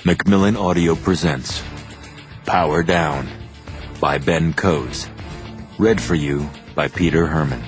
Macmillan Audio presents Power Down by Ben Coase. Read for you by Peter Herman.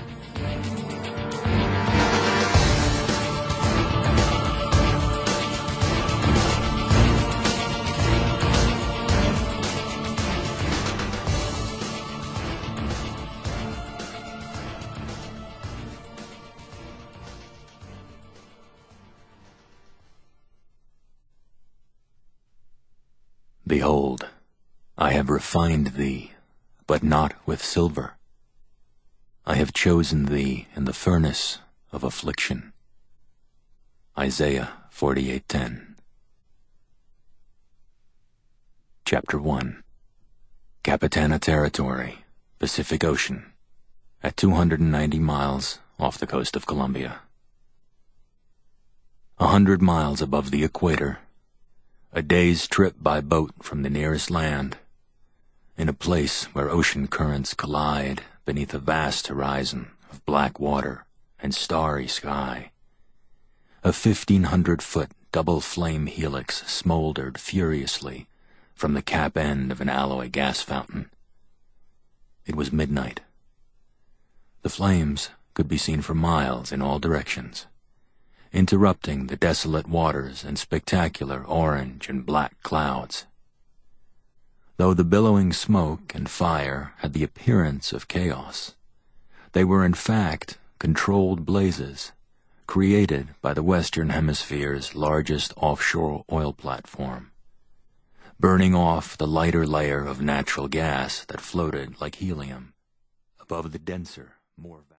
Behold, I have refined thee, but not with silver. I have chosen thee in the furnace of affliction. Isaiah 48:10. Chapter 1. Capitana Territory, Pacific Ocean, at 290 miles off the coast of Colombia. 100 miles above the equator, a day's trip by boat from the nearest land, in a place where ocean currents collide beneath a vast horizon of black water and starry sky. A 1,500-foot double-flame helix smoldered furiously from the cap end of an alloy gas fountain. It was midnight. The flames could be seen for miles in all directions, interrupting the desolate waters and spectacular orange and black clouds. Though the billowing smoke and fire had the appearance of chaos, they were in fact controlled blazes created by the Western Hemisphere's largest offshore oil platform, burning off the lighter layer of natural gas that floated like helium above the denser, more